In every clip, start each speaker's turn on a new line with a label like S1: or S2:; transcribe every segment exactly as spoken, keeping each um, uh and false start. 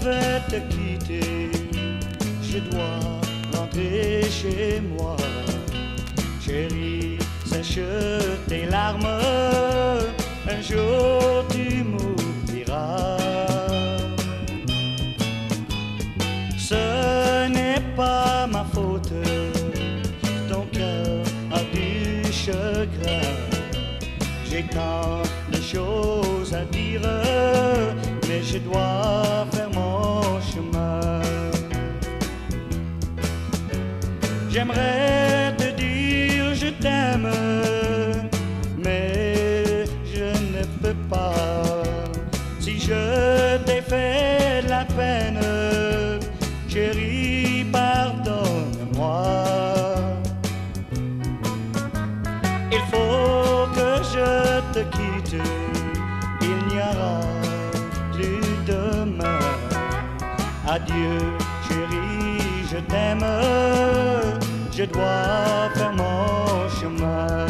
S1: vais te quitter, je dois rentrer chez moi. Chérie, sèche tes larmes, un jour tu m'oublieras. Ce n'est pas ma faute, ton cœur a du chagrin. J'ai tant de choses à dire, mais je dois faire mon chemin. J'aimerais te dire je t'aime, mais je ne peux pas. Si je t'ai fait de la peine, chérie, pardonne-moi. Il faut que je te quitte, il n'y aura plus demain. Adieu, chérie, je t'aime, je dois faire mon chemin.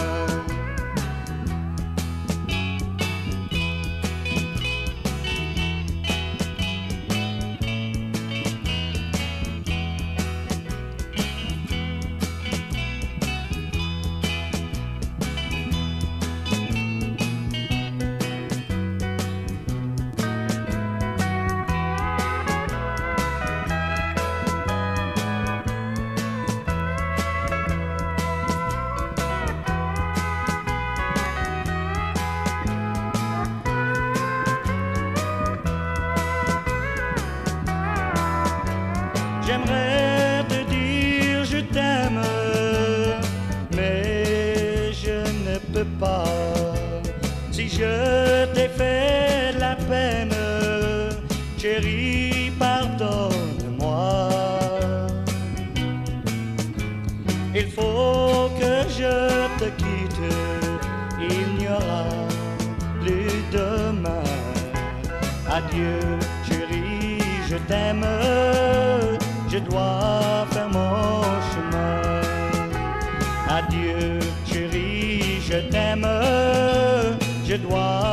S1: J'aimerais te dire je t'aime, mais je ne peux pas. Si je t'ai fait de la peine, chérie, pardonne-moi. Il faut que je te quitte, il n'y aura plus demain. Adieu, chérie, je t'aime, je dois faire mon chemin. Adieu, chérie, je t'aime, je dois